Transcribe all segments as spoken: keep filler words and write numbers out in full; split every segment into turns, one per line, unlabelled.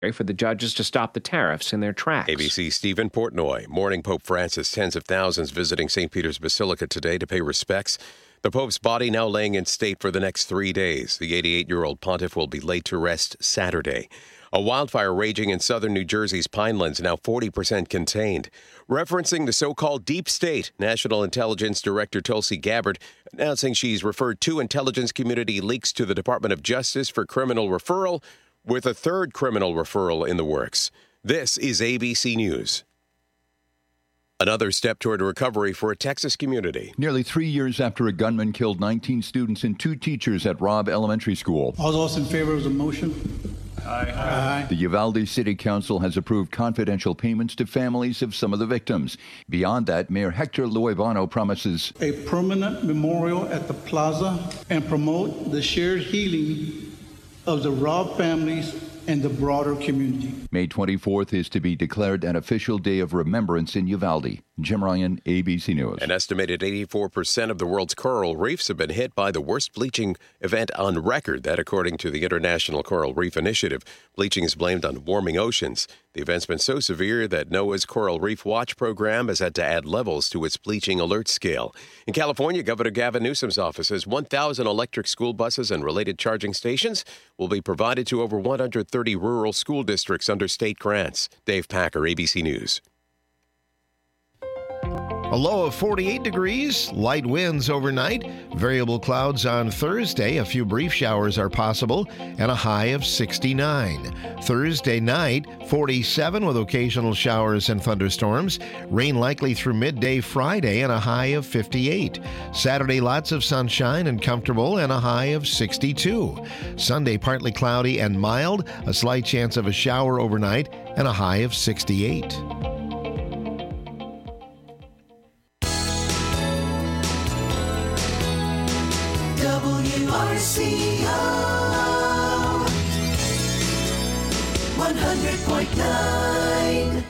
for the judges to stop the tariffs in their tracks.
A B C's Stephen Portnoy. Mourning Pope Francis. Tens of thousands visiting Saint Peter's Basilica today to pay respects. The Pope's body now laying in state for the next three days. The eighty-eight-year-old pontiff will be laid to rest Saturday. A wildfire raging in southern New Jersey's Pinelands, now forty percent contained. Referencing the so-called deep state, National Intelligence Director Tulsi Gabbard announcing she's referred two intelligence community leaks to the Department of Justice for criminal referral, with a third criminal referral in the works. This is A B C News. Another step toward recovery for a Texas community.
Nearly three years after a gunman killed nineteen students and two teachers at Robb Elementary School.
All those in favor of the motion?
Aye.
Aye.
The Uvalde City Council has approved confidential payments to families of some of the victims. Beyond that, Mayor Hector Luevano promises
a permanent memorial at the plaza and promote the shared healing of the Robb families and the broader community.
May twenty-fourth is to be declared an official day of remembrance in Uvalde. Jim Ryan, A B C News.
An estimated eighty-four percent of the world's coral reefs have been hit by the worst bleaching event on record. That, according to the International Coral Reef Initiative. Bleaching is blamed on warming oceans. The event's been so severe that NOAA's Coral Reef Watch program has had to add levels to its bleaching alert scale. In California, Governor Gavin Newsom's office says one thousand electric school buses and related charging stations will be provided to over one hundred thirty rural school districts under state grants. Dave Packer, A B C News.
A low of forty-eight degrees, light winds overnight, variable clouds on Thursday, a few brief showers are possible, and a high of sixty-nine. Thursday night, forty-seven with occasional showers and thunderstorms, rain likely through midday Friday, and a high of fifty-eight. Saturday, lots of sunshine and comfortable, and a high of sixty-two. Sunday, partly cloudy and mild, a slight chance of a shower overnight, and a high of sixty-eight.
W R C O one hundred point nine.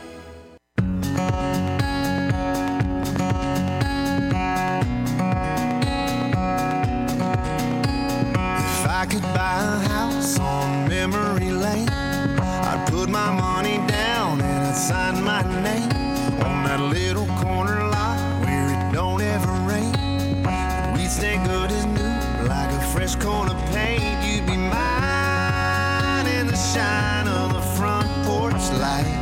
If I could buy a house on memory lane, I'd put my money down and I'd sign my name on that little corner lot where it don't ever rain. We'd stay good as new, like a fresh coat of paint. You'd be mine in the shine of the front porch light.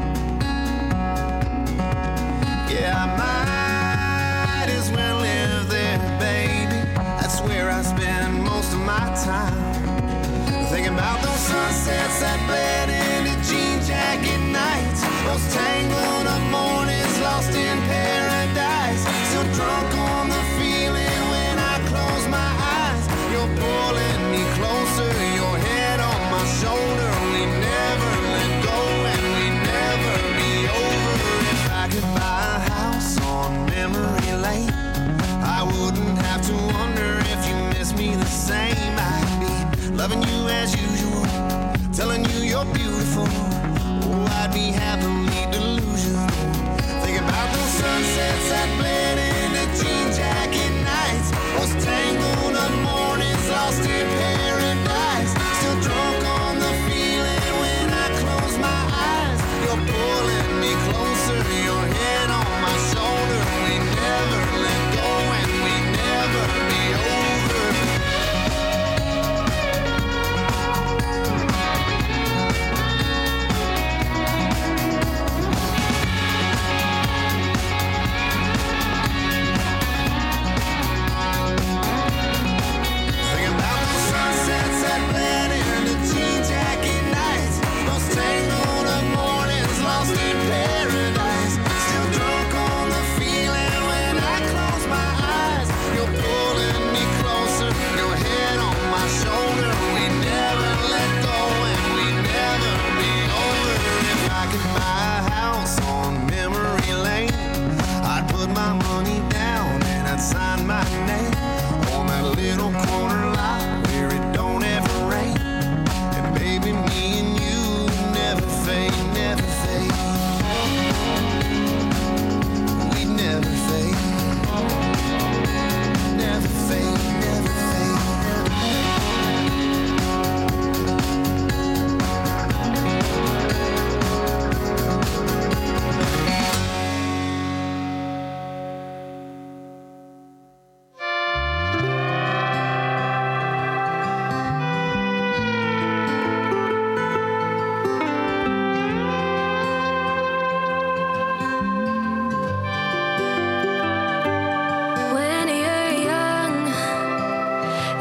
Yeah, I might as well live there, baby. That's where I spend most of my time. Thinking about those sunsets that bled into jean jacket nights, those tangled up mornings lost in paradise. Still drunk on the feeling when I close my eyes. You're pulling me closer, your head on my shoulder. We never let go and we never be over. If I could buy a house on memory lane, I wouldn't have to wonder if you miss me the same. I'd be loving you as usual, telling you you're beautiful. Oh, I'd be happily delusional. Think about those sunsets that bled into jean jacket nights, those tangled up mornings lost in paradise. Still drunk on the feeling when I close my eyes. You're pulling me closer, your head on my shoulder. We never let go and we never be over.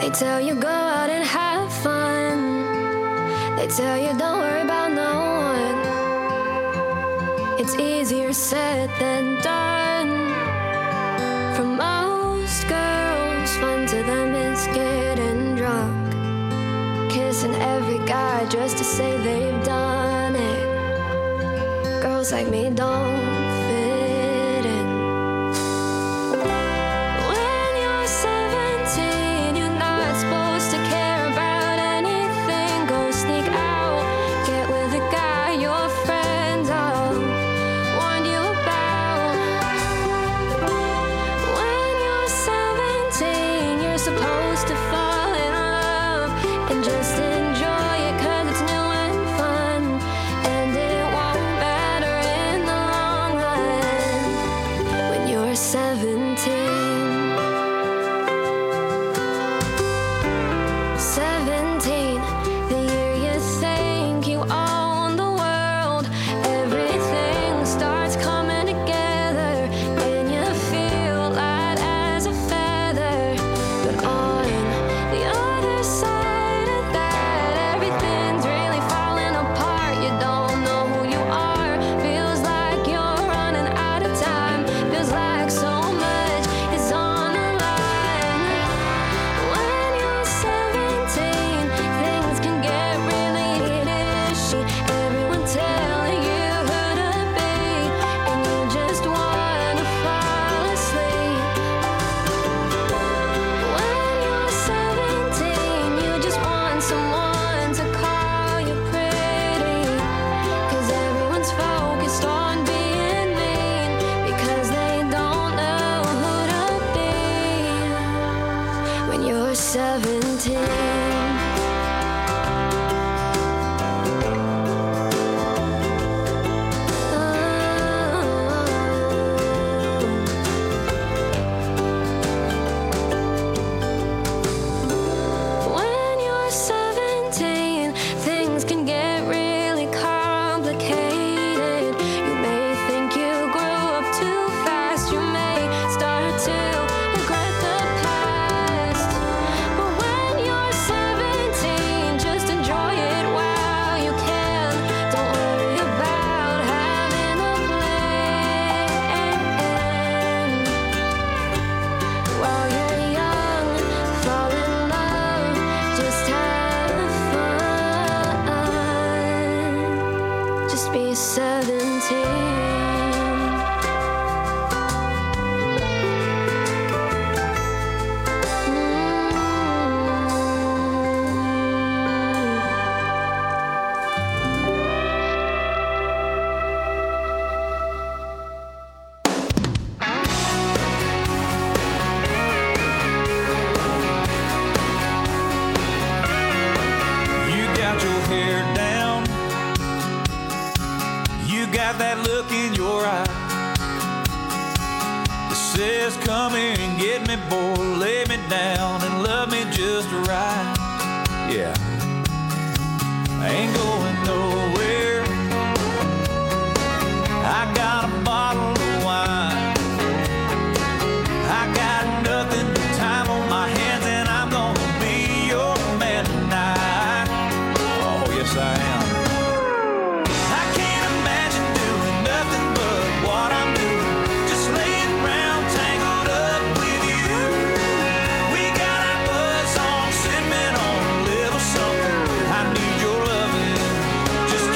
They tell you go out and have fun. They tell you don't worry about no one. It's easier said than done. For most girls, fun to them is getting drunk, kissing every guy just to say they've done it. Girls like me don't fit in. When you're seventeen, you're not supposed to care about anything. Go sneak out, get with a guy your friends all warned you about. When you're seventeen, you're supposed to fall in love and just enjoy it 'cause it's new and fun, and it won't matter in the long run when you're seventeen. seventeen, the year you think you own the world. Everything starts coming together and you feel light as a feather. But on the other side of that, everything's really falling apart. You don't know who you are. Feels like you're running out of time. Feels like so much is on the line. When you're seventeen, things can get really ishy. Everyone telling you who to be, and you just wanna fall asleep. When you're seventeen, you just want someone to call you pretty, 'cause everyone's focused on being mean, because they don't know who to be when you're seventeen. When you're seventeen, things can get really complicated. You may think you grew up too fast. You may start to regret the past. But when you're seventeen, just enjoy it while you can. Don't worry about having a plan. While you're young, fall in love, just have fun. Just be seventeen.
You got your hair down. You got that look in your eye that says, come here and get me, boy. Lay me down and love me just right. Yeah. I ain't going nowhere. I got a bottle of wine. I got nothing but time on my hands, and I'm gonna be your man tonight. Oh, yes, I am. I can't imagine doing nothing but what I'm doing. Just laying around tangled up with you. We got our buzz on, sipping on a little something. I need your loving, just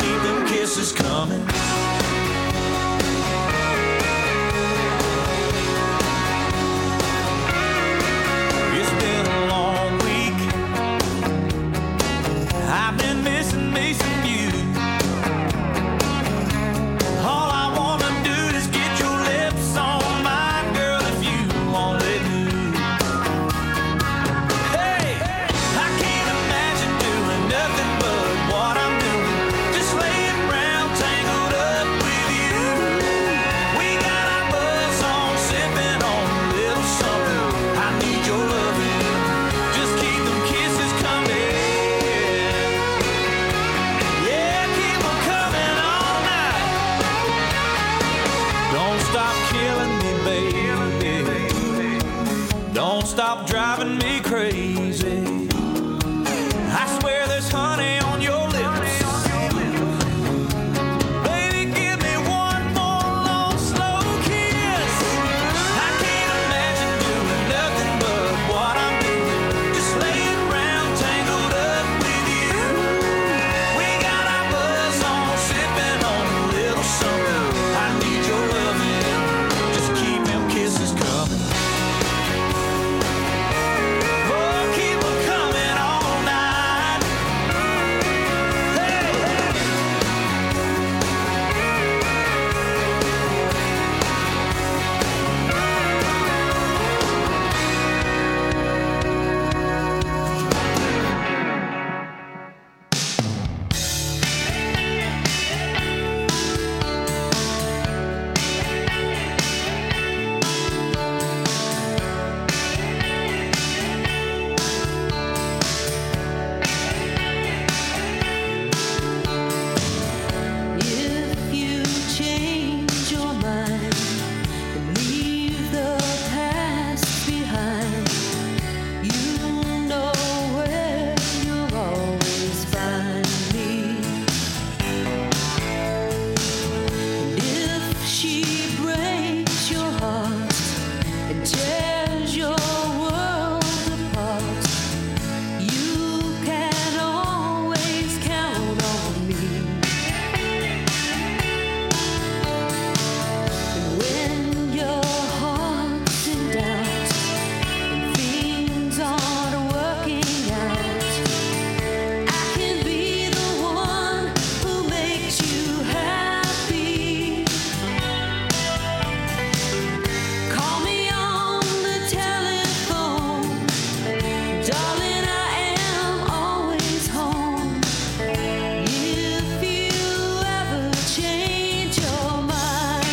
stop driving me crazy. I swear there's honey on your lips. Baby, give me one more long, slow kiss. I can't imagine doing nothing but what I'm doing. Just laying around tangled up with you. We got our buzz on, sipping on a little something. I need your loving. Just keep them kisses coming. Oh, keep them coming all night. Hey, hey. If you change your mind and leave the past behind, you know where you'll always find me. And if she breaks your heart and tears your world apart, you can always count on me. When your heart's in doubt and things aren't working out, I can be the one who makes you happy. Call me on the telephone, darling, I am always home. If you ever change your mind.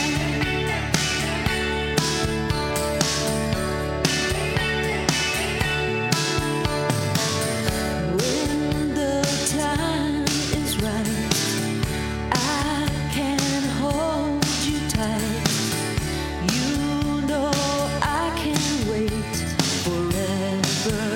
When the time is right, I can hold you tight. You know I can wait forever.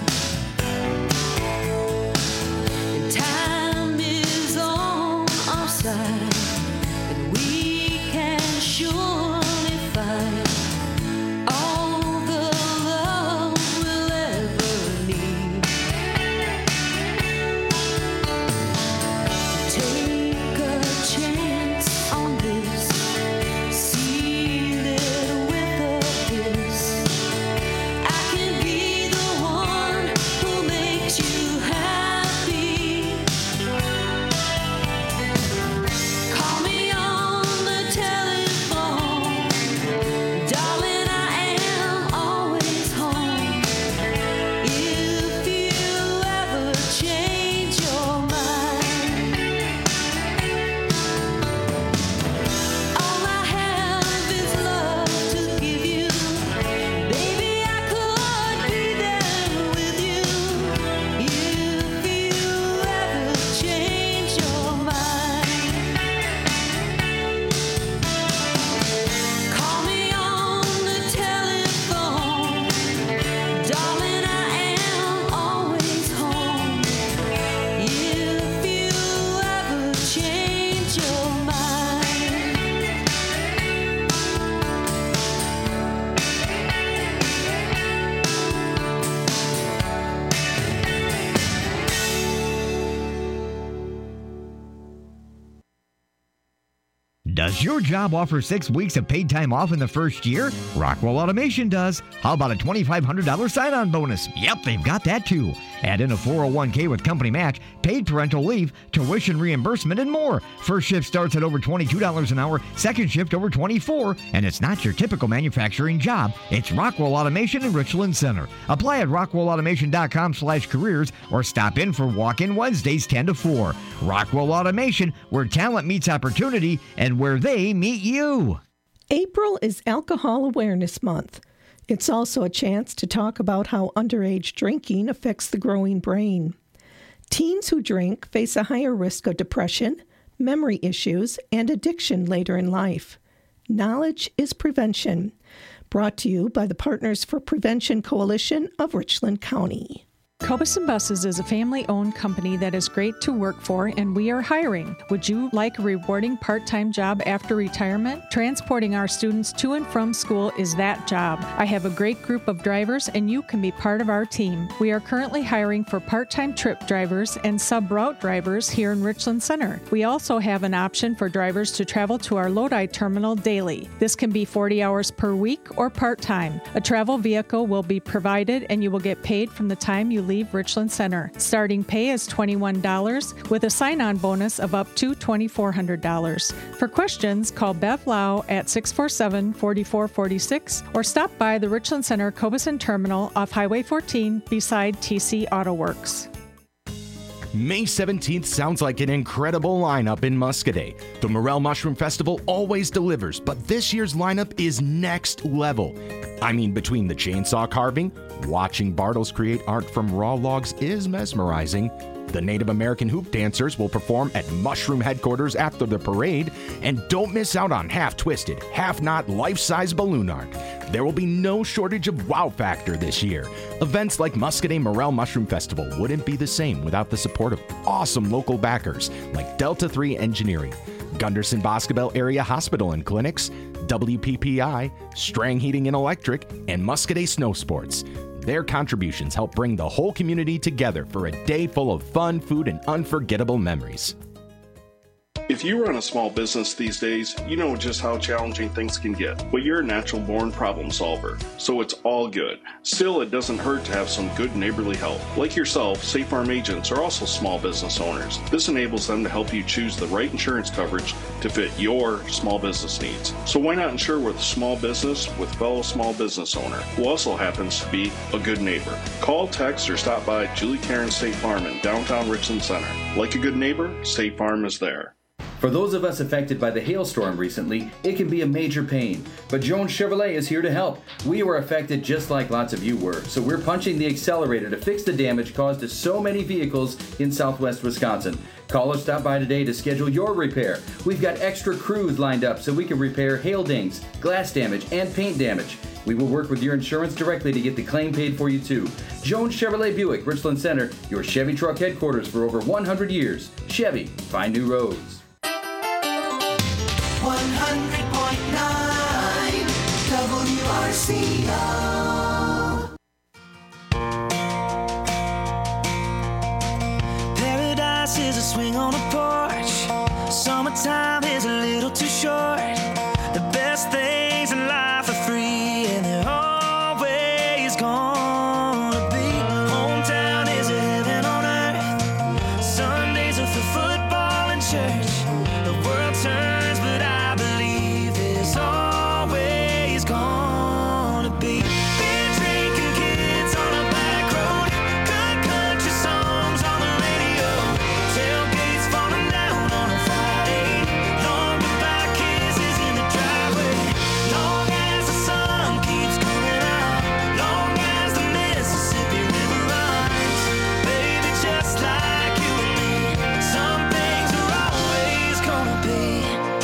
And time is on our side, and we can surely find all the love we'll ever need. Take a chance on this, seal it with a kiss. I can be the one who makes you happy. Call me on the telephone, darling, I am always home. If you ever change your mind, all I have is love to give you. Baby, I could be there with you. If you ever change your mind, call me on the telephone, darling, I am always home. If you ever change your mind.
Does your job offer six weeks of paid time off in the first year? Rockwell Automation does. How about a twenty-five hundred dollars sign-on bonus? Yep, they've got that too. Add in a four oh one k with company match, paid parental leave, tuition reimbursement, and more. First shift starts at over twenty-two dollars an hour, second shift over twenty-four dollars, and it's not your typical manufacturing job. It's Rockwell Automation in Richland Center. Apply at rockwellautomation.com slash careers or stop in for walk-in Wednesdays ten to four. Rockwell Automation, where talent meets opportunity and where they meet you.
April is Alcohol Awareness Month. It's also a chance to talk about how underage drinking affects the growing brain. Teens who drink face a higher risk of depression, memory issues, and addiction later in life. Knowledge is prevention. Brought to you by the Partners for Prevention Coalition of Richland County.
Cobeson Buses is a family-owned company that is great to work for, and we are hiring. Would you like a rewarding part-time job after retirement? Transporting our students to and from school is that job. I have a great group of drivers, and you can be part of our team. We are currently hiring for part-time trip drivers and sub-route drivers here in Richland Center. We also have an option for drivers to travel to our Lodi terminal daily. This can be forty hours per week or part-time. A travel vehicle will be provided, and you will get paid from the time you leave Richland Center. Starting pay is twenty-one dollars with a sign-on bonus of up to twenty-four hundred dollars. For questions, call Bev Lau at six four seven, four four four six or stop by the Richland Center Cobeson Terminal off Highway fourteen beside T C Auto Works.
May seventeenth sounds like an incredible lineup in Muscadet. The Morel Mushroom Festival always delivers, but this year's lineup is next level. I mean, between the chainsaw carving, watching Bartles create art from raw logs is mesmerizing. The Native American hoop dancers will perform at Mushroom headquarters after the parade, and don't miss out on half-twisted, half-knot, life-size balloon art. There will be no shortage of wow factor this year. Events like Muscadet Morel Mushroom Festival wouldn't be the same without the support of awesome local backers like Delta three Engineering, Gunderson Boscobel Area Hospital and Clinics, W P P I, Strang Heating and Electric, and Muscadet Snow Sports. Their contributions help bring the whole community together for a day full of fun, food, and unforgettable memories.
If you run a small business these days, you know just how challenging things can get, but you're a natural-born problem solver, so it's all good. Still, it doesn't hurt to have some good neighborly help. Like yourself, State Farm agents are also small business owners. This enables them to help you choose the right insurance coverage to fit your small business needs. So why not insure with a small business with fellow small business owner, who also happens to be a good neighbor? Call, text, or stop by Julie Karen State Farm in downtown Richland Center. Like a good neighbor, State Farm is there.
For those of us affected by the hailstorm recently, it can be a major pain, but Jones Chevrolet is here to help. We were affected just like lots of you were, so we're punching the accelerator to fix the damage caused to so many vehicles in southwest Wisconsin. Call or stop by today to schedule your repair. We've got extra crews lined up so we can repair hail dings, glass damage, and paint damage. We will work with your insurance directly to get the claim paid for you too. Jones Chevrolet Buick, Richland Center, your Chevy truck headquarters for over one hundred years. Chevy, find new roads.
one hundred point nine W R C O.
Paradise is a swing on a porch. Summertime is a little too short. The best things in life are free, and they're always gonna be. Hometown is a heaven on earth. Sundays are for football and church. The world turns, but I believe there's always gonna be. Beer drinking kids on a back road. Good country songs on the radio. Tailgates falling down on a Friday. Long goodbye kisses in the driveway. Long as the sun keeps coming out. Long as the Mississippi River runs. Baby, just like you and me. Some things are always gonna be.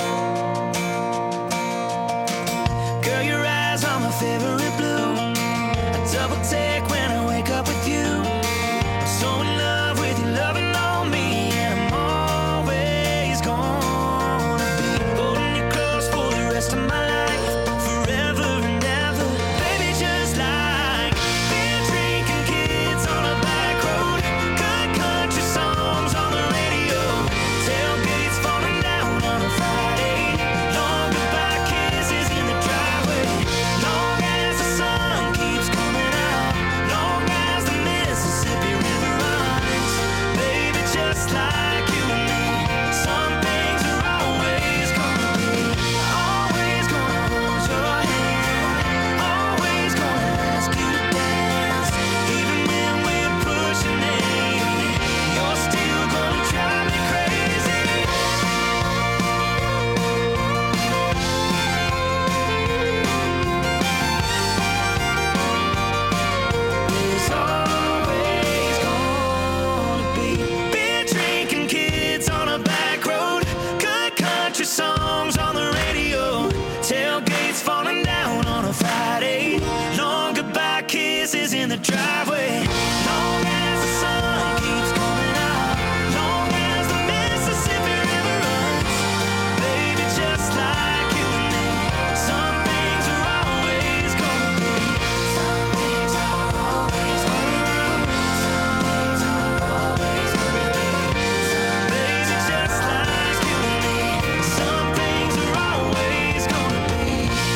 driveway. Long as the sun keeps coming out, long as the Mississippi River runs, baby, just like you and me, some things are always gonna be. Some things are always gonna be. Some things are always gonna be. Baby, just like you and me, some things are always gonna be.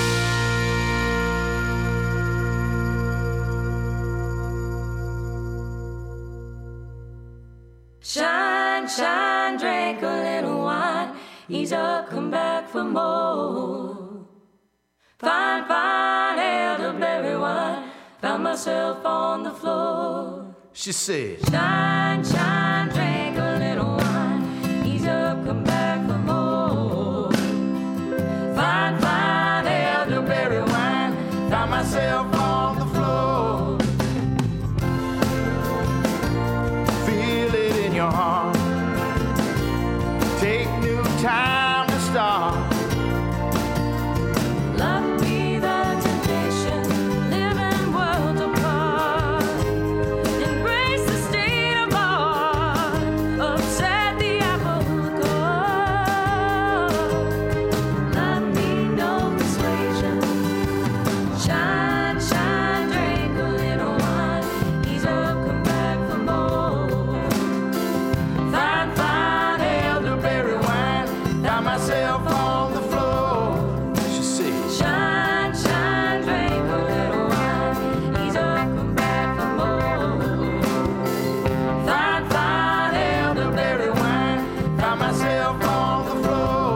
Shine, shine, drink a little wine. Ease up, come back for more. Fine, fine, elderberry wine. Found myself on the floor.
She said,
Shine, shine, drink a little wine. Ease up, come back for more. Fine, fine, elderberry wine. Found myself on the floor.
feel it in your heart. Take new time to start.
Love be the temptation, living worlds apart. Embrace the state of heart, upset the apple cart. Love me no persuasion. Shine, shine, drink a little wine. Ease up, come back for more. Fine, fine, elderberry wine. Found myself on the floor.
She said,
Shine, shine, drink a little wine. Ease up, come back for more. Fine, fine, elderberry wine.
found myself on the floor.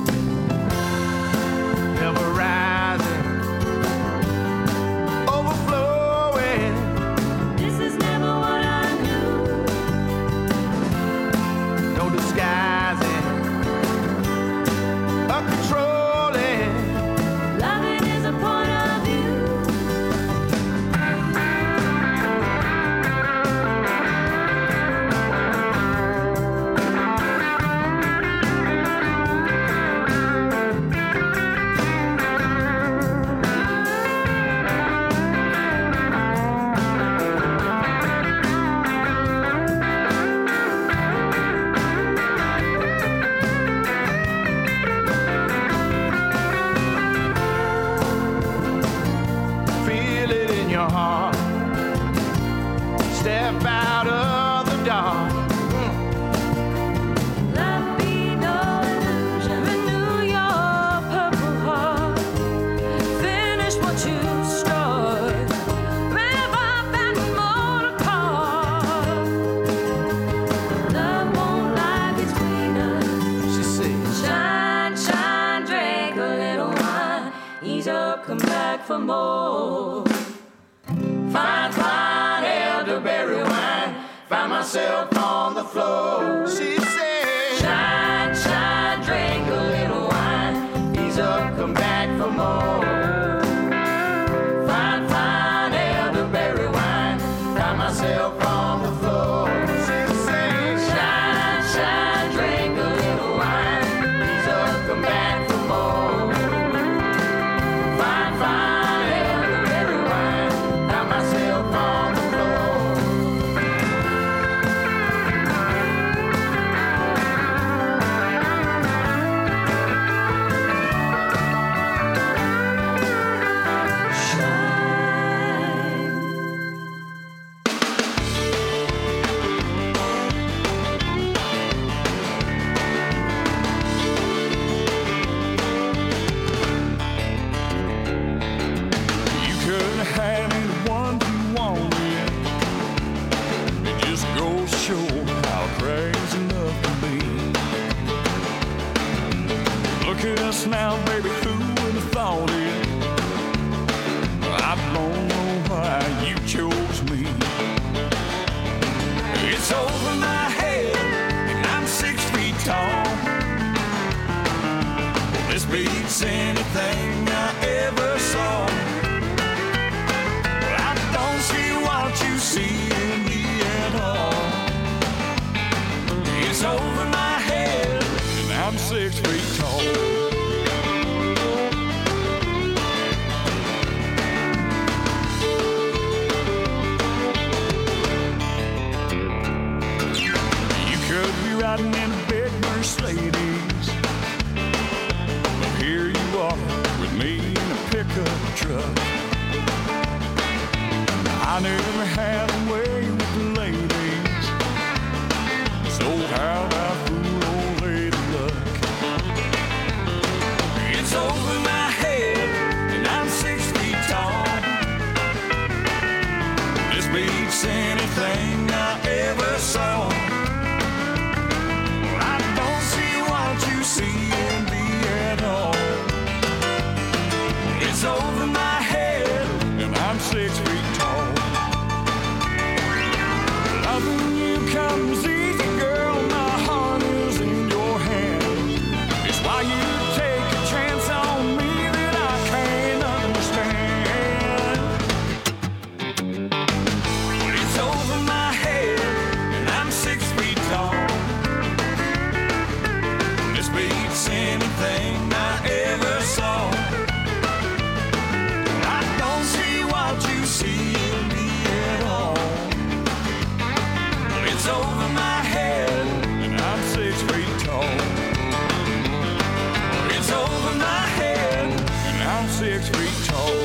Ever rising, overflowing.
This is never what I knew.
No disguising, or controlling.
Loving is a point of view.
Feel it in your heart. Step out of the dark.
Love be no illusion. Renew your purple heart. Finish what you start. Rev up and motor car. Love won't lie between us.
She said,
Shine, shine, drink a little wine. Ease up, come back for more.
fine, fine, elderberry wine. Found myself on the floor. She said,
Shine, shine, drink a little wine.
ease up, come back for more. Fine, fine, elderberry wine. Found myself on the floor. She said,
Shine, shine, drink a little wine.
ease up, come back for more. Fine, fine, elderberry wine. Found myself on the floor.
You couldn't have me the one you wanted. It just goes to show how crazy love can be. Look at us now, baby, who would have thought it? I don't know why you chose me. It's over my head, and I'm six feet tall. This beats anything I ever saw. I don't see what you see in me at all. It's over my head, and I'm six feet tall. I never had a way with the ladies, so how'd I fool old lady luck? It's over my head and I'm six feet tall. This beats anything I ever saw. I don't see what you see in me at all. It's over my head and I'm six feet tall. Loving you comes easy, girl, my heart is in your hand. It's why you take a chance on me that I can't understand. It's over my head and I'm six feet tall. This beats anything I ever saw. I don't see what you see in me at all. It's over my head and I'm six feet tall. It's over my head and I'm six feet tall.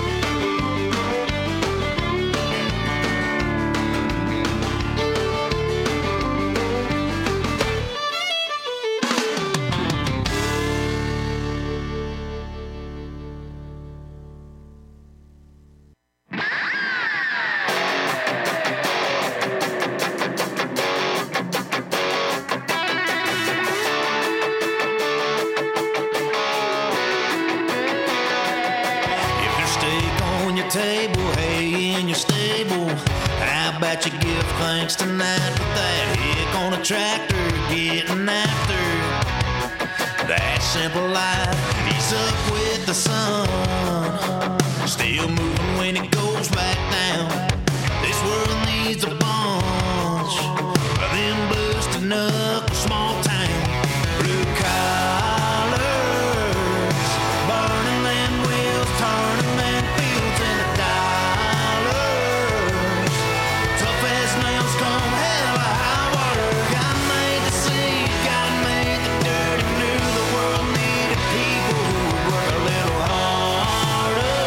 If there's steak on your table, hay in your stable, how about you give thanks tonight with that hick on a tractor getting after that simple life? He's up with the sun, still moving when it goes back down. This world needs a bunch of them busted knuckle small town blue collars, burning them wheels, turning them fields into dollars. Tough as nails come hell or high water. God made the sea, God made the dirt, and knew the world needed people who would work a little harder.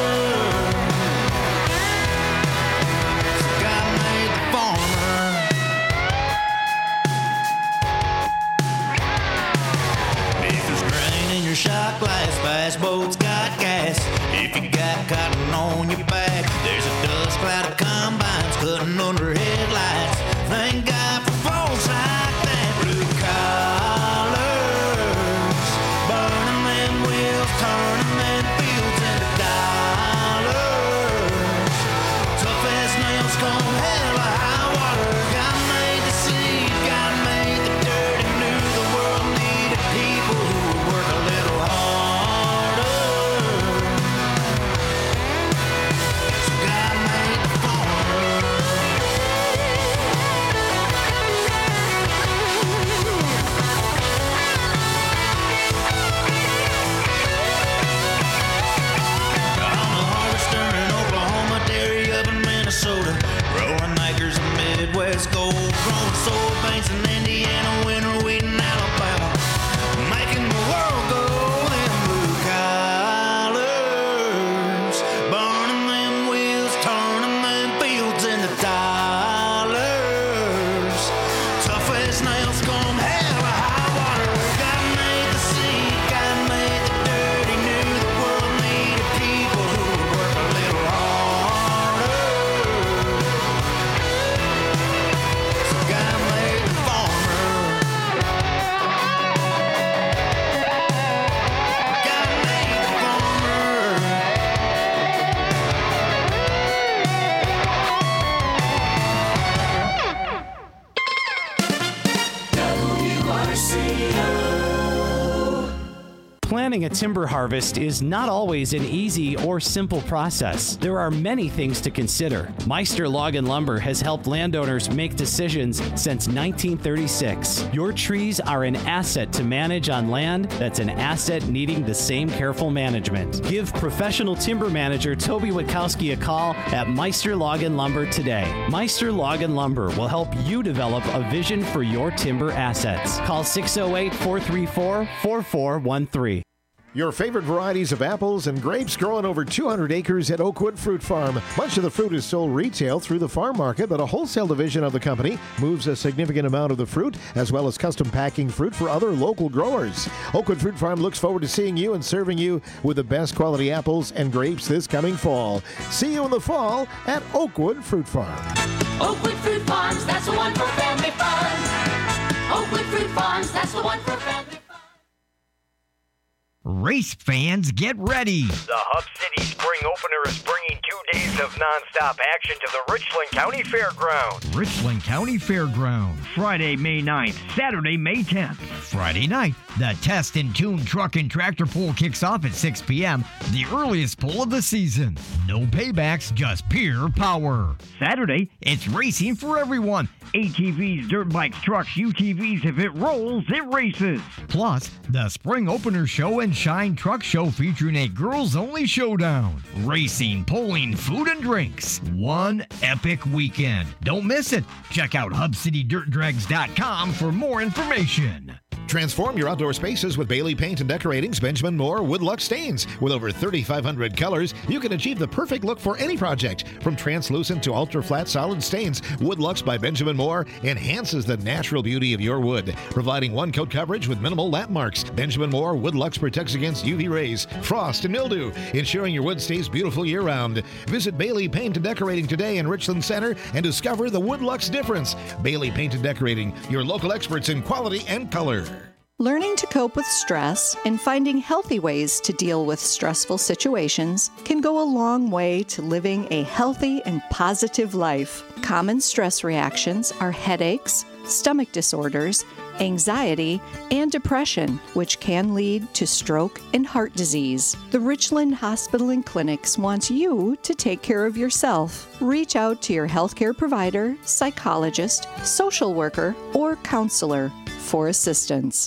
So God made the farmer. If there's grain in your shot glass, fast boat's got gas. If you got cotton on your back, there's a dust cloud of combines cutting under headlights. Thank God for folks like that. Blue collars, burning them wheels, turning them fields into dollars. Tough as nails come hell or high water. God made the sea, God made the dirt, and knew the world needed people who would work a little harder. So God made the farmer. On the harvester in Oklahoma, dairy up in Minnesota, rolling acres of Midwest gold, growing soybeans in Indiana, winter wheat in Alabama, making the world go. Them blue collars, burning them wheels, turning them fields into dollars. Tough as nails come hell or high water. God made the sea, God made the dirt. He knew the world needed people who would work a little harder. So God made the farmer. God made the farmer.
W R C O.
Planning a timber harvest is not always an easy or simple process. There are many things to consider. Meister Log and Lumber has helped landowners make decisions since nineteen thirty-six. Your trees are an asset to manage on land that's an asset needing the same careful management. Give professional timber manager Toby Witkowski a call at Meister Log and Lumber today. Meister Log and Lumber will help you develop a vision for your timber assets. Call six oh eight, four three four, four four one three.
Your favorite varieties of apples and grapes grow on over two hundred acres at Oakwood Fruit Farm. Much of the fruit is sold retail through the farm market, but a wholesale division of the company moves a significant amount of the fruit, as well as custom packing fruit for other local growers. Oakwood Fruit Farm looks forward to seeing you and serving you with the best quality apples and grapes this coming fall. See you in the fall at Oakwood Fruit Farm.
Oakwood Fruit Farms, that's the one for family fun. Oakwood Fruit Farms, that's the one for family fun.
Race fans, get ready.
The Hub City Spring Opener is bringing two days of nonstop action to the Richland County Fairgrounds.
Richland County Fairgrounds. Friday, May ninth. Saturday, May tenth. Friday night, the Test and Tune Truck and Tractor Pull kicks off at six p.m., the earliest pull of the season. No paybacks, just pure power. Saturday, it's racing for everyone. A T Vs, dirt bikes, trucks, U T Vs, if it rolls, it races. Plus, the Spring Opener Show and Shine Truck Show featuring a girls-only showdown. Racing, pulling, food, and drinks. One epic weekend. Don't miss it. Check out hub city dirt drags dot com for more information.
Transform your outdoor spaces with Bailey Paint and Decorating's Benjamin Moore Woodluck Stains. With over thirty-five hundred colors, you can achieve the perfect look for any project. From translucent to ultra-flat solid stains, Woodlucks by Benjamin Moore enhances the natural beauty of your wood. Providing one-coat coverage with minimal lap marks, Benjamin Moore Woodlucks protects against U V rays, frost, and mildew, ensuring your wood stays beautiful year-round. Visit Bailey Paint and Decorating today in Richland Center and discover the Woodlucks difference. Bailey Paint and Decorating, your local experts in quality and color.
Learning to cope with stress and finding healthy ways to deal with stressful situations can go a long way to living a healthy and positive life. Common stress reactions are headaches, stomach disorders, anxiety, and depression, which can lead to stroke and heart disease. The Richland Hospital and Clinics wants you to take care of yourself. Reach out to your healthcare provider, psychologist, social worker, or counselor for assistance.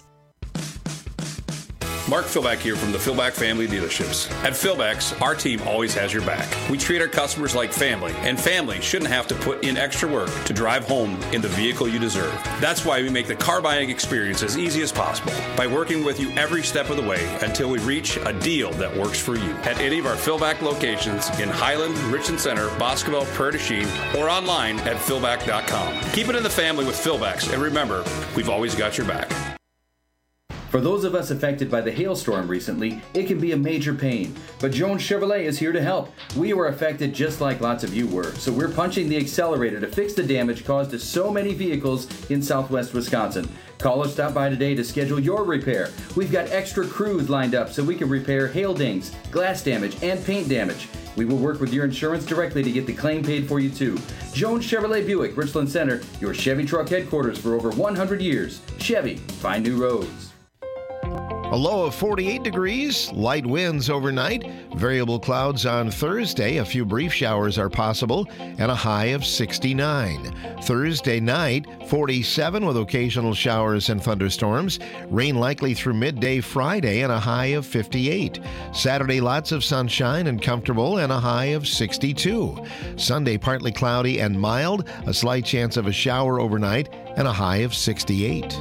Mark Philback here from the Philback Family Dealerships. At Philback's, our team always has your back. We treat our customers like family, and family shouldn't have to put in extra work to drive home in the vehicle you deserve. That's why we make the car buying experience as easy as possible by working with you every step of the way until we reach a deal that works for you. At any of our Philback locations in Highland, Richland Center, Boscoville, Prairie du Chien, or online at philback dot com. Keep it in the family with Philbacks, and remember, we've always got your back.
For those of us affected by the hailstorm recently, it can be a major pain, but Jones Chevrolet is here to help. We were affected just like lots of you were, so we're punching the accelerator to fix the damage caused to so many vehicles in southwest Wisconsin. Call or stop by today to schedule your repair. We've got extra crews lined up so we can repair hail dings, glass damage, and paint damage. We will work with your insurance directly to get the claim paid for you too. Jones Chevrolet Buick, Richland Center, your Chevy truck headquarters for over one hundred years. Chevy, find new roads.
A low of forty-eight degrees, light winds overnight, variable clouds on Thursday, a few brief showers are possible, and a high of sixty-nine. Thursday night, forty-seven with occasional showers and thunderstorms, rain likely through midday Friday and a high of fifty-eight. Saturday, lots of sunshine and comfortable and a high of sixty-two. Sunday, partly cloudy and mild, a slight chance of a shower overnight and a high of sixty-eight.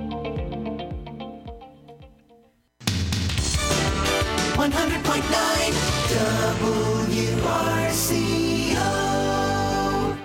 one hundred point nine W R C O.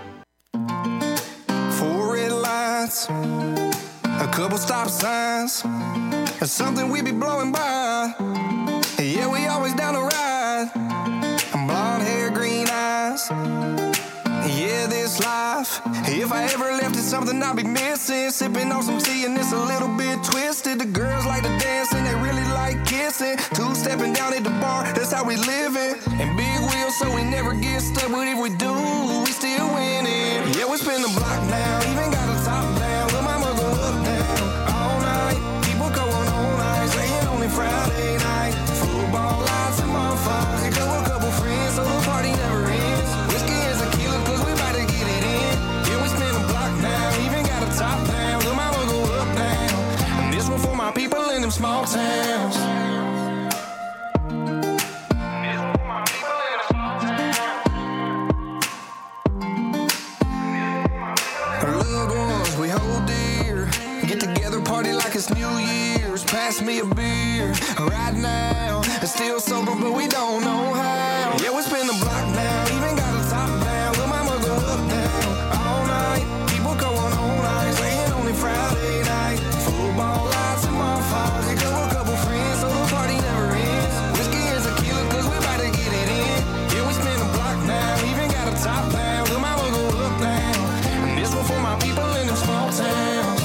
Four red lights, a couple stop signs, and something we be blowing by. Yeah, we always down to ride. Blonde hair, green eyes. Yeah, this life. If I ever left it, something I'd be missing. Sipping on some tea and it's a little bit twisted. The girls like to dance and they really like kissing. Two-stepping down at the bar, that's how we living. And big wheels so we never get stuck. But if we do, we still winning. Yeah, we spin the block now, even got a top down. Lil' mama go up down all night. People going all night, saying only Friday night. Football lights and bonfires. You go with a couple friends, so the party never ends. Whiskey is a killer, cause we about to get it in. Yeah, we spin the block now, even got a top down. Lil' mama go up down. And this one for my people in them small towns. Our loved ones we hold dear. Get together, party like it's New Year's. Pass pass me a beer right now. Still sober, but we don't know how. Yeah, we spin the block now, even got a top down. Lil' mama go up down all night. People going all night, saying only Friday night. Football lights and bonfires, a couple, couple friends, so the party never ends. Whiskey and tequila, cause we about to get it in. Yeah, we spin the block now, even got a top down. Lil' mama go up down. And this one for my people in them small towns.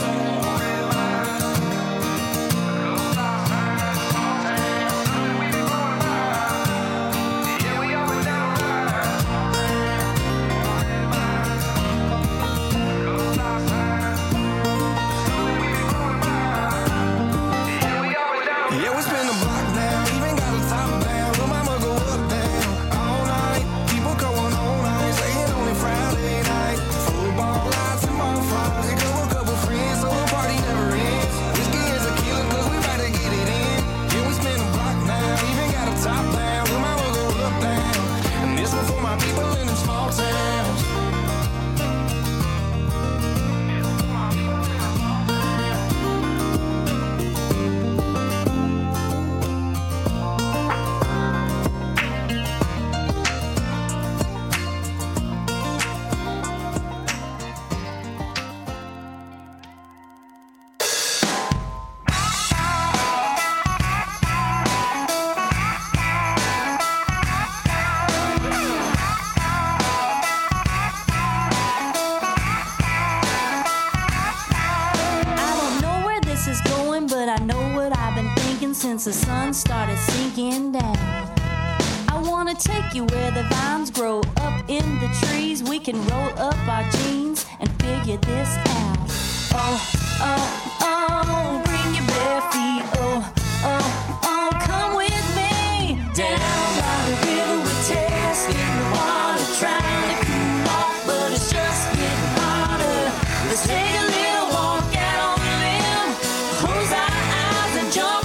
Since the sun started sinking down, I wanna take you where the vines grow up in the trees. We can roll up our jeans and figure this out. Oh, oh, oh, bring your bare feet. Oh, oh, oh, come with me. Down by the river we're testing the water, trying to cool off, but it's just getting hotter. Let's take a little walk out on the limb, close our eyes and jump.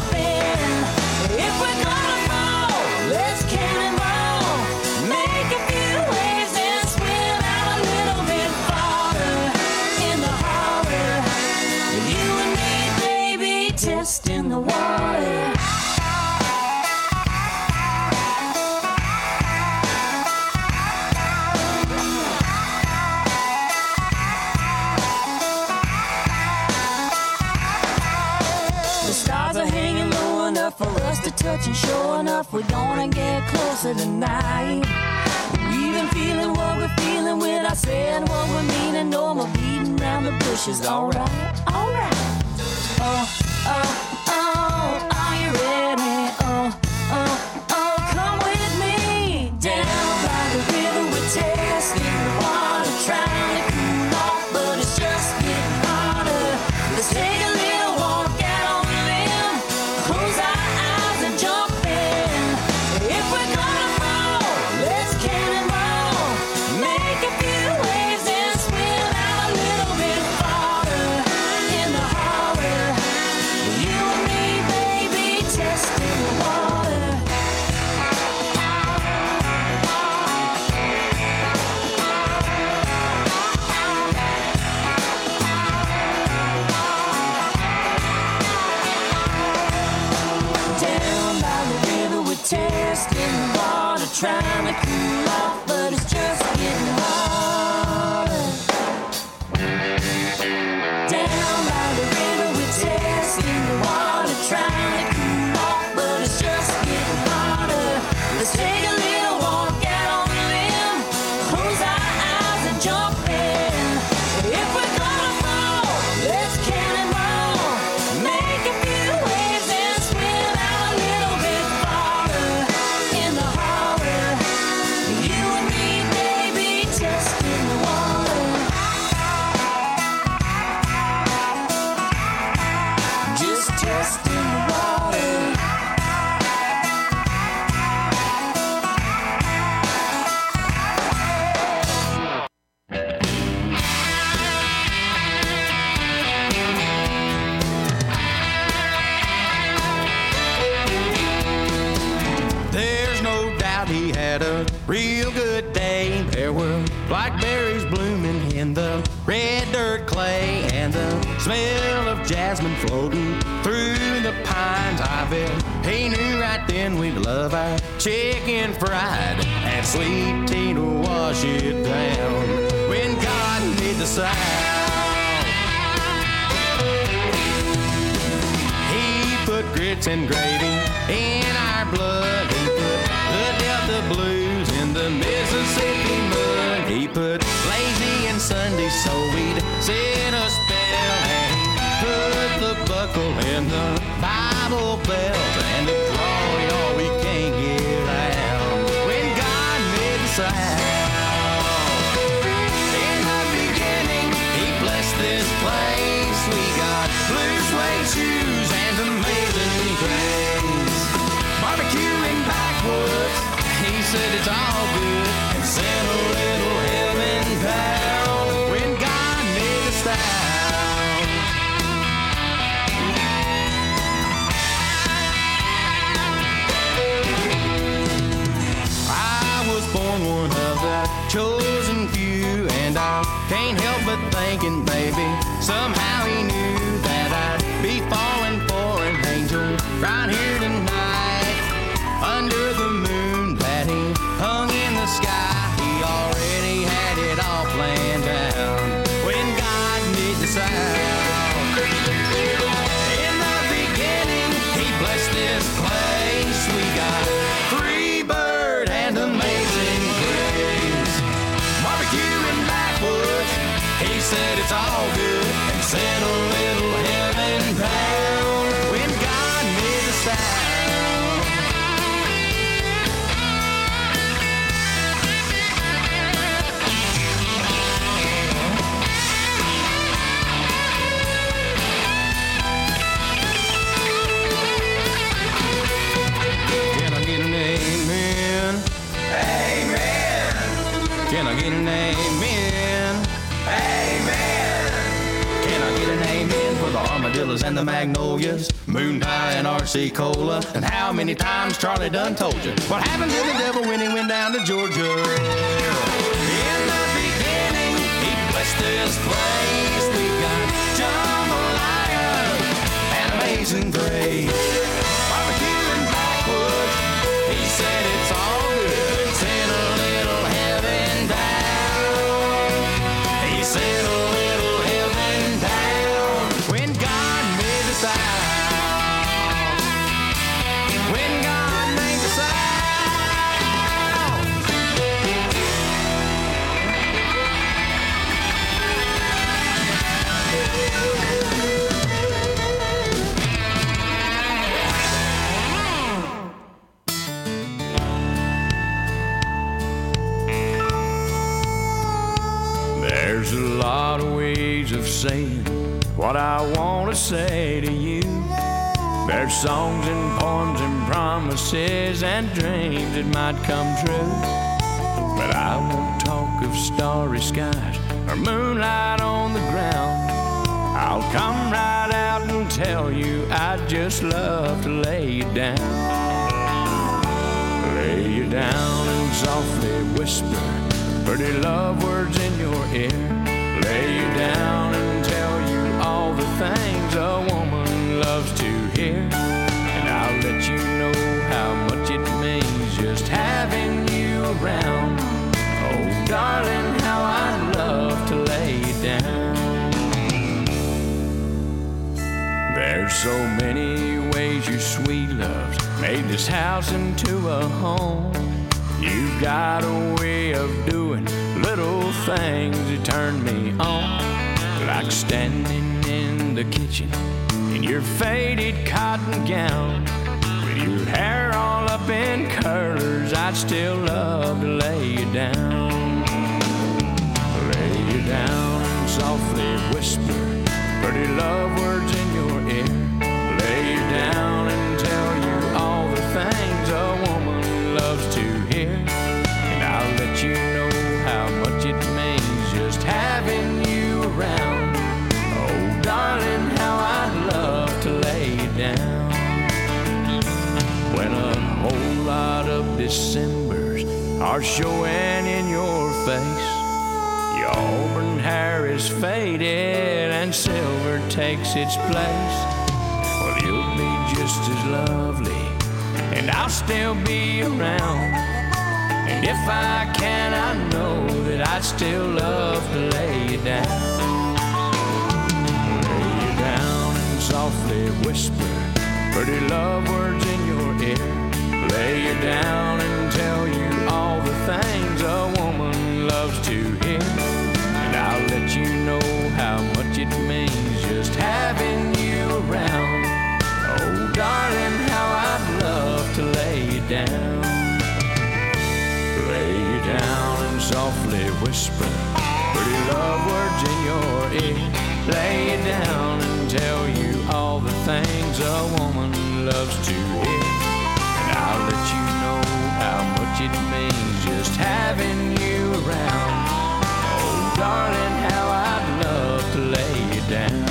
In the water. The stars are hanging low enough for us to touch, and sure enough, we're gonna get closer tonight. We've been feeling what we're feeling without saying what we're meaning. No more beating around the bushes. Alright, alright. Oh. Oh, oh, are you ready? Oh, oh, oh, come with me. Down by the river we're testing the water, trying to cool off, but it's just getting hotter. Let's take a little walk out on the limb, close our eyes and jump in. If we're gonna fall, let's cannonball, make a few waves and swim out a little bit farther in the harbor. You and me, baby, testing the water. Down by the river, we're testing the water, trying to cool off, but it's just getting hotter. Down by the river, we're testing the water, trying to cool off, but it's just getting hotter. Let's take a little walk out on the limb, close our eyes and jump in. If we're gonna fall, let's cannonball, make a few waves and swim out a little bit farther in the harbor. You and me, baby, testing the water. Just testing the water.
There's no doubt he had a real good day. There were blackberries blooming in the red dirt clay, and the smell of jasmine floating through the pine
bed. He knew right then we'd love our chicken fried and sweet tea to wash it down. When God made the South, He put grits and gravy in our blood. He put the Delta blues in the Mississippi mud. He put lazy and Sunday so we'd sit a spell, and He put the buckle in the Bible belt and the draw y'all we can't get out. When God made the South, in the beginning He blessed this place. We got blue suede shoes and amazing grace. Barbecue in backwoods, He said it's all good, and sent a little heaven down. When God made the South. Born one of the chosen few, and I can't help but thinking, baby, somehow He knew that I'd be falling for an angel right here tonight. Under the moon that He hung in the sky, He already had it all planned out. When God made the South, in the beginning He blessed this place. We got free bird and amazing grace. Barbecue in backwoods, He said it's all good, and sent a little heaven down. When God made the South. Can I get an amen? Amen. Can I get an amen? Amen. Can I get an amen for the armadillos and the magnolias, moon pie and R C Cola? And how many times Charlie done told you what happened to the devil when he went down to Georgia? In the beginning, He blessed this place. We got jambalaya and amazing grace. Barbecue in backwoods, He said it's all good, and sent a little heaven down. He sent a little heaven down. When God made the South, when God made the South.
There's a lot of ways of saying what I want to say to you. There's songs and poems and promises and dreams that might come true. But I won't talk of starry skies or moonlight on the ground. I'll come right out and tell you I'd just love to lay you down. Lay you down and softly whisper pretty love words in your ear. Lay you down and tell you all the things a woman loves to hear. And I'll let you know how much it means just having you around. Oh, darling, how I'd love to lay you down. There's so many ways your sweet love's made this house into a home. You've got a way of doing little things that turn me on. Like standing in the kitchen in your faded cotton gown, with your hair all up in curlers, I'd still love to lay you down. Lay you down and softly whisper pretty love words in your ear. Lay you down and tell you all the things a woman loves to hear. And I'll let you know how much it means just having you around. Oh, darling, how I'd love to lay you down. When a whole lot of Decembers are showing in your face, your auburn hair is faded and silver takes its place. Well, you'll be just as lovely, and I'll still be around. And if I can, I know that I'd still love to lay you down. Lay you down and softly whisper pretty love words in your ear. Lay you down and tell you all the things a woman loves to hear. And I'll let you know how much it means just having you around. Oh, darling, how I'd love to lay you down. Lay you down and softly whisper pretty love words in your ear. Lay you down and tell you all the things a woman loves to hear. And I'll let you know how much it means just having you around. Oh, darling, how I'd love to lay you down.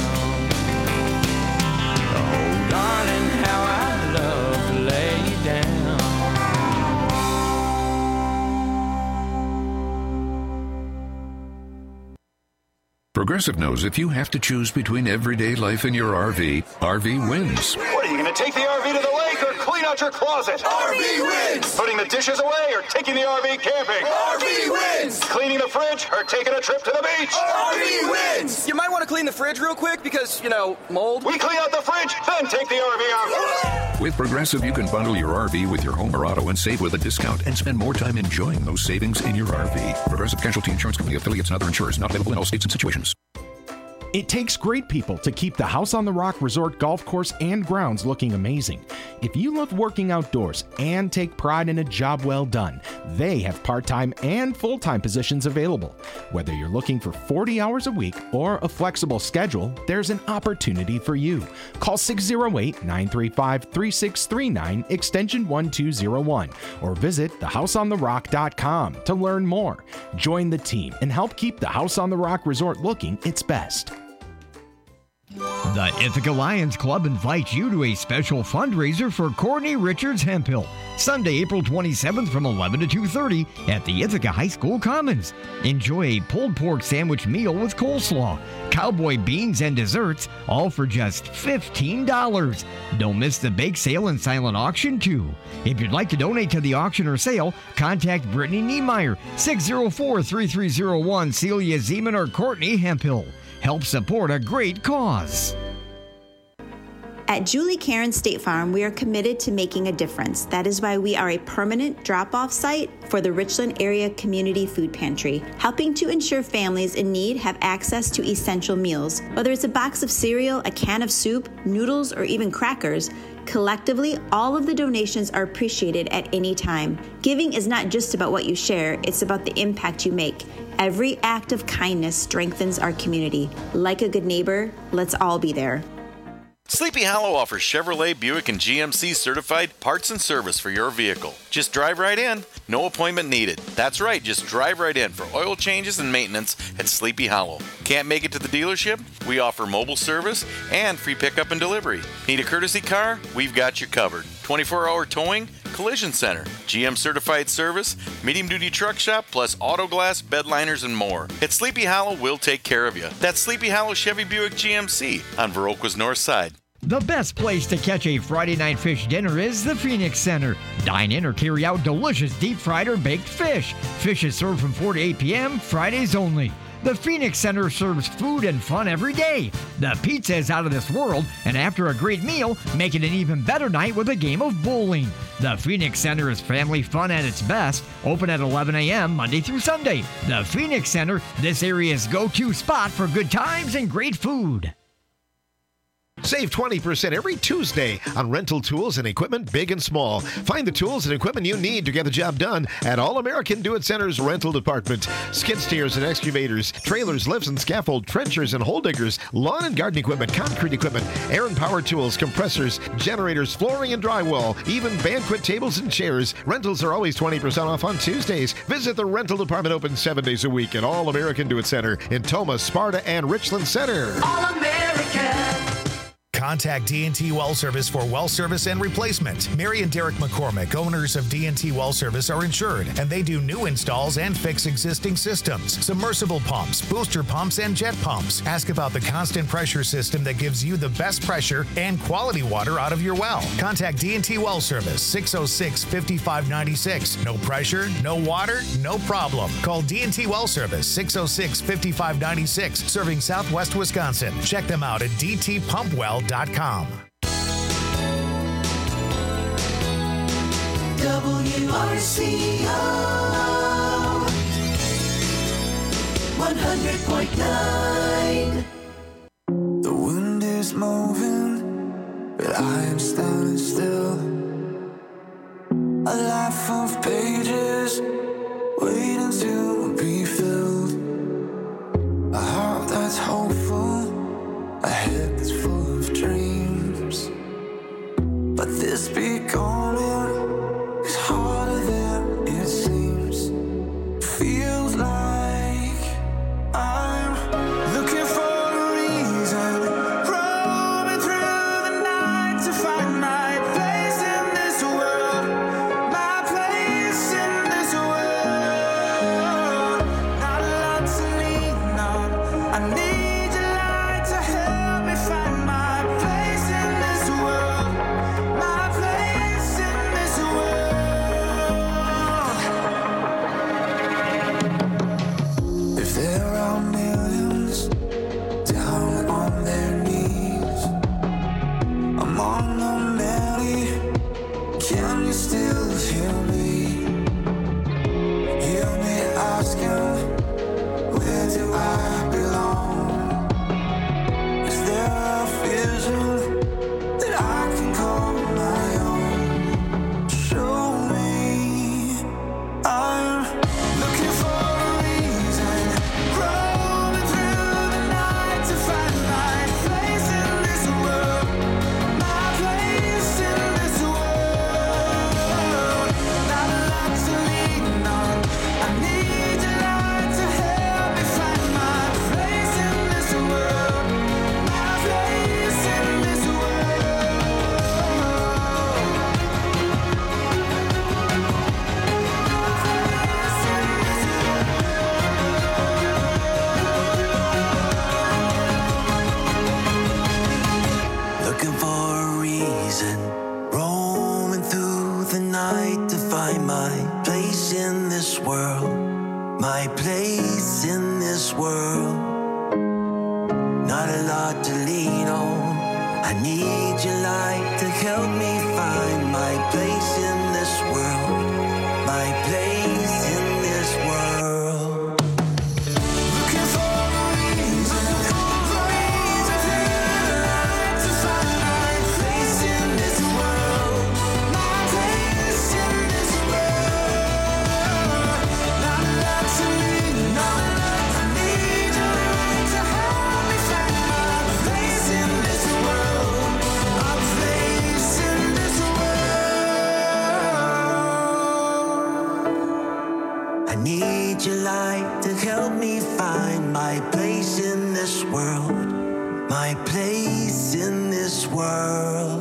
Oh, darling, how I'd love to lay you down.
Progressive knows if you have to choose between everyday life and your R V, R V wins.
What, are you going to take the R V to the lake or clean out your closet?
R V wins!
Putting the dishes away or taking the R V camping?
R V wins!
Cleaning the fridge or taking a trip to the beach?
R V wins!
You might want to clean the fridge real quick because, you know, mold.
We clean out the fridge, then take the R V out.
With Progressive, you can bundle your R V with your home or auto and save with a discount and spend more time enjoying those savings in your R V. Progressive Casualty Insurance Company, affiliates, and other insurers not available in all states and situations.
It takes great people to keep the House on the Rock Resort Golf Course and grounds looking amazing. If you love working outdoors and take pride in a job well done, they have part-time and full-time positions available. Whether you're looking for forty hours a week or a flexible schedule, there's an opportunity for you. Call six oh eight, nine three five, three six three nine, extension one two oh one, or visit the house on the rock dot com to learn more. Join the team and help keep the House on the Rock Resort looking its best.
The Ithaca Lions Club invites you to a special fundraiser for Courtney Richards Hemphill, Sunday, April twenty-seventh from eleven to two thirty at the Ithaca High School Commons. Enjoy a pulled pork sandwich meal with coleslaw, cowboy beans, and desserts, all for just fifteen dollars. Don't miss the bake sale and silent auction, too. If you'd like to donate to the auction or sale, contact Brittany Niemeyer, six oh four, three three oh one, Celia Zeman, or Courtney Hemphill. Help support a great cause.
At Julie Karen State Farm, we are committed to making a difference. That is why we are a permanent drop-off site for the Richland Area Community Food Pantry, helping to ensure families in need have access to essential meals. Whether it's a box of cereal, a can of soup, noodles, or even crackers, collectively, all of the donations are appreciated at any time. Giving is not just about what you share, it's about the impact you make. Every act of kindness strengthens our community. Like a good neighbor, let's all be there.
Sleepy Hollow offers Chevrolet, Buick, and G M C certified parts and service for your vehicle. Just drive right in. No appointment needed. That's right, just drive right in for oil changes and maintenance at Sleepy Hollow. Can't make it to the dealership? We offer mobile service and free pickup and delivery. Need a courtesy car? We've got you covered. twenty-four hour towing, collision center, G M certified service, medium duty truck shop, plus auto glass, bed liners, and more. At Sleepy Hollow, we'll take care of you. That's Sleepy Hollow Chevy Buick G M C on Viroqua's north side.
The best place to catch a Friday night fish dinner is the Phoenix Center. Dine in or carry out delicious deep-fried or baked fish. Fish is served from four to eight p.m., Fridays only. The Phoenix Center serves food and fun every day. The pizza is out of this world, and after a great meal, make it an even better night with a game of bowling. The Phoenix Center is family fun at its best, open at eleven a.m. Monday through Sunday. The Phoenix Center, this area's go-to spot for good times and great food.
Save twenty percent every Tuesday on rental tools and equipment, big and small. Find the tools and equipment you need to get the job done at All American Do It Center's rental department. Skid steers and excavators, trailers, lifts and scaffold, trenchers and hole diggers, lawn and garden equipment, concrete equipment, air and power tools, compressors, generators, flooring and drywall, even banquet tables and chairs. Rentals are always twenty percent off on Tuesdays. Visit the rental department open seven days a week at All American Do It Center in Tomah, Sparta, and Richland Center.
All American.
Contact D and T Well Service for well service and replacement. Mary and Derek McCormick, owners of D and T Well Service, are insured, and they do new installs and fix existing systems, submersible pumps, booster pumps, and jet pumps. Ask about the constant pressure system that gives you the best pressure and quality water out of your well. Contact D and T Well Service, six oh six, five five nine six. No pressure, no water, no problem. Call D and T Well Service, six oh six, five five nine six, serving Southwest Wisconsin. Check them out at d t pump well dot com.
W R C O one hundred point nine.
The wind is moving, but I am standing still. A life of pages waiting to be filled. A heart that's hopeful, a head that's full of dreams. But this becoming is harder than it seems. Feels like I'm looking for a reason, roaming through the night to find my place in this world, my place in this world. Not a lot to lean on. I need your light to help me find my place in this world, my place in this world. If there are millions down on their knees, among the many, can you still hear me? Hear me asking, where do I belong? Is there a vision that I can call my own? Show me. I'm looking for a reason, roaming through the night to find my place in this world, my place in this world. Not a lot to lean on. I need your light to help me find my place in this world, my place in this world. Looking for a reason, roaming through the night to find my place in this world, my place in this world. Not a lot to lean on. I need your light to help me find my place in this world, my place in this world. Looking for a reason, roaming through the night to find my place in this world, my place in this world. Not a lot to lean on. I need your light to help me find my place in this world, my place in this world. I need your light to help me find my place in this world, my place in this world.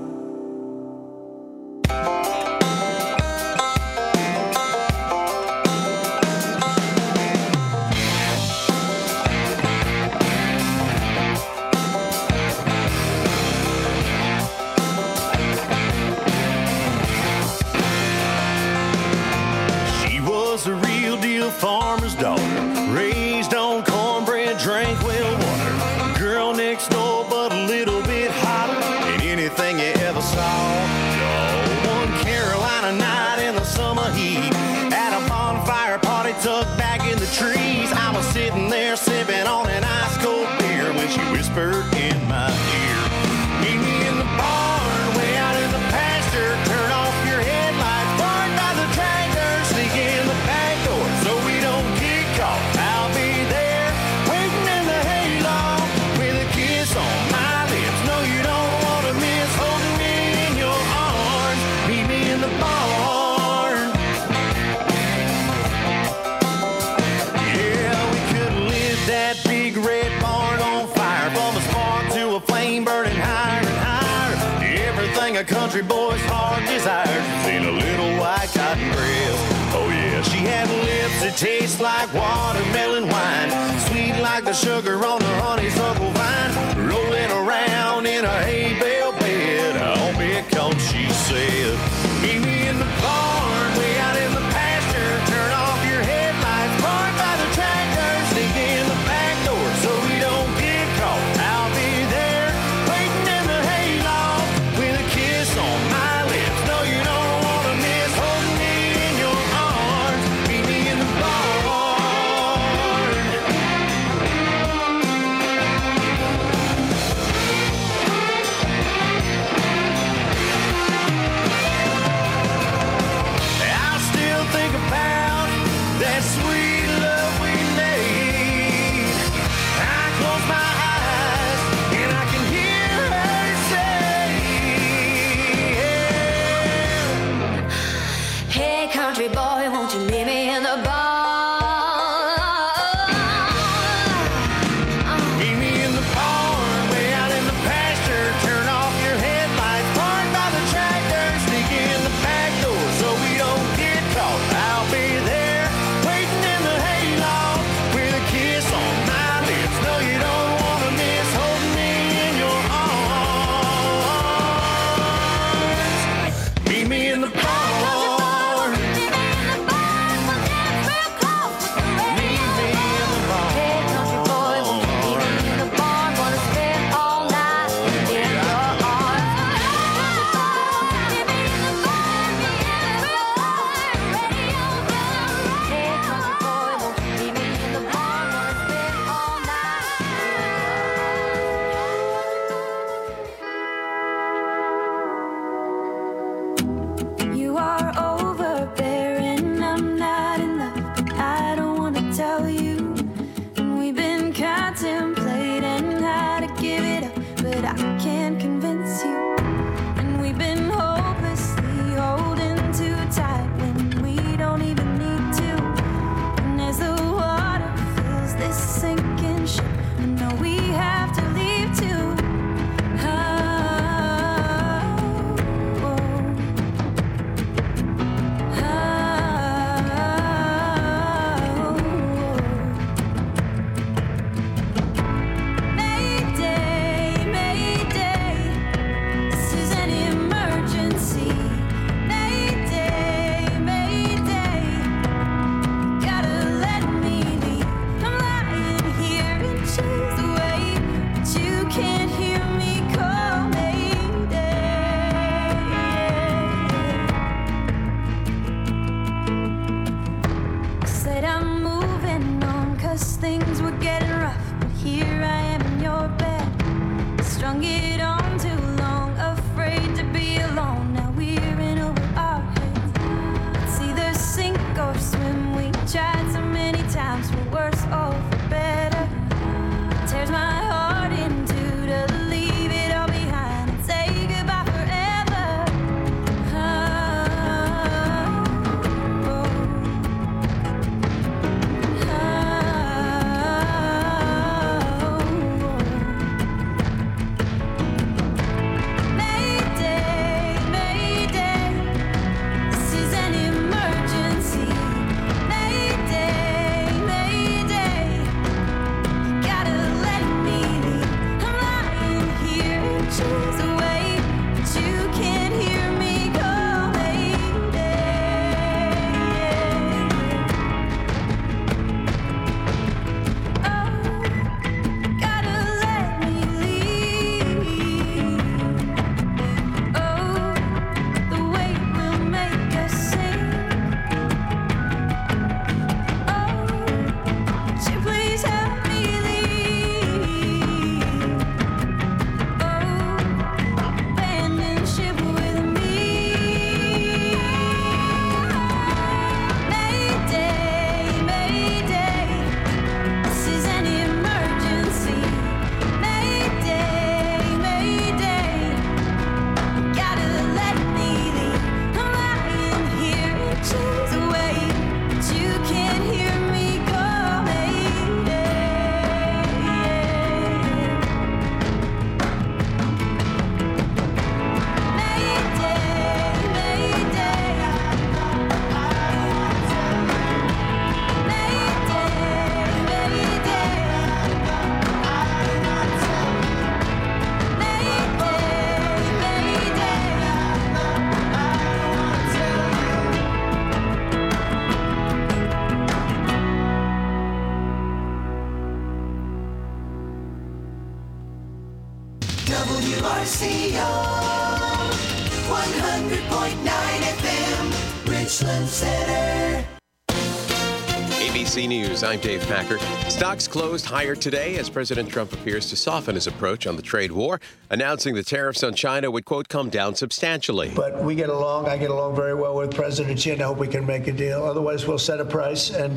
She was a real deal farmer's daughter, raised on cornbread, drank well water. Girl next door, but a little bit hotter than anything you ever saw. No, one Carolina night in the summer heat, at a bonfire party tucked back in the trees, I was sitting there sipping on an ice cold beer when she whispered in my ear, meet me in the barn, way out in the pasture. Turn off your headlights, burned by the tractor. Sneak in the back door so we don't get caught. I'll be there, waiting in the hayloft with a kiss on my lips. No, you don't want to miss holding me in your arms. Meet me in the barn. Yeah. a country boy's heart desires is in a little white cotton dress. Oh yeah, she had lips that taste like watermelon wine, sweet like the sugar on a honeysuckle vine, rolling around in a hay bale bed, all because she said, meet me in the barn, way out in the pasture, turn off your headlights, park by the tractor, sneak in the back door so we don't get caught. I'll be there, waiting in the hayloft, with a kiss on my lips. No, you don't want to miss holding me in your arms. Meet me in the barn. I still think about that sweet love we made. I close my eyes and I can hear her say,
Hey, country boy, won't you meet me in the barn?
meet me in the barn, way out in the pasture, turn off your headlights, park by the tractor, sneak in the back door so we don't get caught. I'll be there, waiting in the hayloft, with a kiss on my lips. No, you don't want to miss holding me in your arms. Meet me in the barn.
You
C O. one hundred point nine F M, Richland Center.
A B C News, I'm Dave Packer. Stocks closed higher today as President Trump appears to soften his approach on the trade war, announcing the tariffs on China would, quote, come down substantially.
But we get along. I get along very well with President Xi, and I hope we can make a deal. Otherwise, we'll set a price and